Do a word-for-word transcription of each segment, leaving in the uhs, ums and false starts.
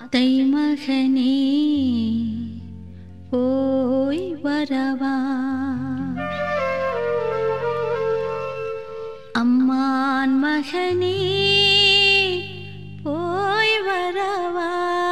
அத்தை மகனே போய் வரவா, அம்மான் மகனே போய் வரவா.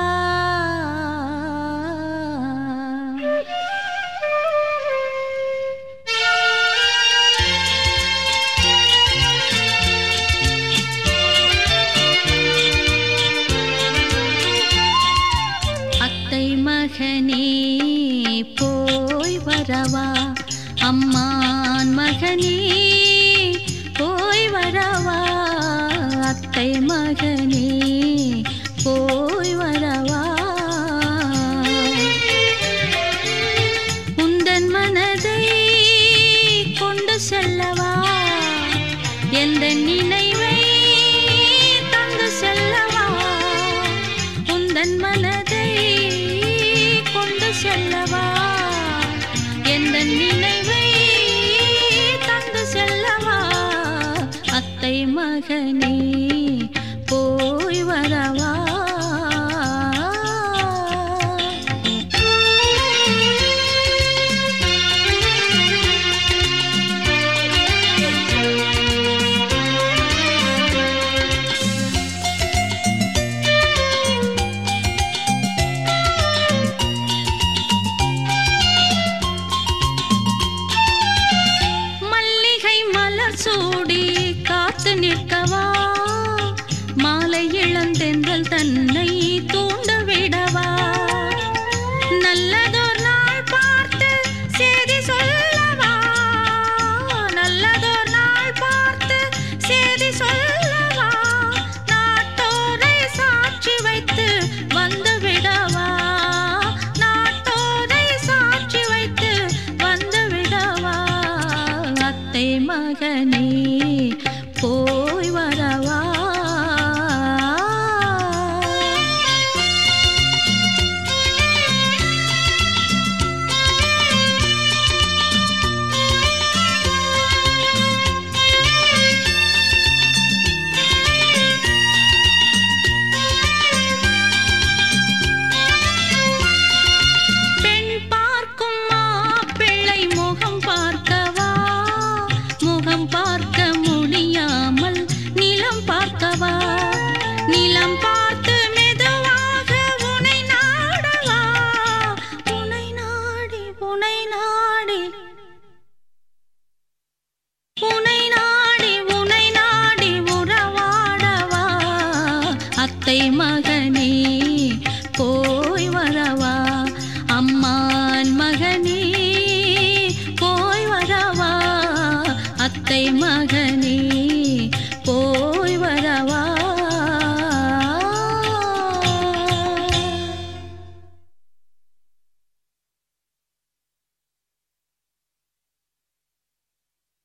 அத்தை மகனே போய் வரவா, அம்மான் மகனே போய் வரவா. அத்தை மகனே போய் வரவா. உந்தன் மனதை கொண்டு செல்லவா, எந்த நினைவை தந்து செல்லவா. உந்தன் மனதை கொண்டு செல்லவா, எந்த நினைவை தந்து செல்லவா. அத்தை மகனே போய் வரவா. சூடி காத்து நிற்கவா, மாலை இளந்தென்றல் தன்னை தூண்ட விடவா. நல்லதோர் நாள் பார்த்து செய்தி சொல்லவா, நல்லதோர் நாள் பார்த்து செய்தி சொல்லவா. நாட்டோரை சாட்சி வைத்து வந்து விடவா, நாட்டோரை சாட்சி வைத்து வந்து விடவா. அத்தை மகனே போய் வரவா. பெண் பார்க்கும் மாப்பிள்ளை முகம் பார்க்கவா, முகம் பார்க்க முடியாமல் நிலம் பார்க்கவா. நிலம் பார்த்து மெதுவாக உனை நாடவா, உனை நாடி உனை நாடி உனை நாடி உனை நாடி உறவாடவா. அத்தை மகனே போய் வரவா, அம்மான் மகனே போய் வரவா. அத்தை மகனே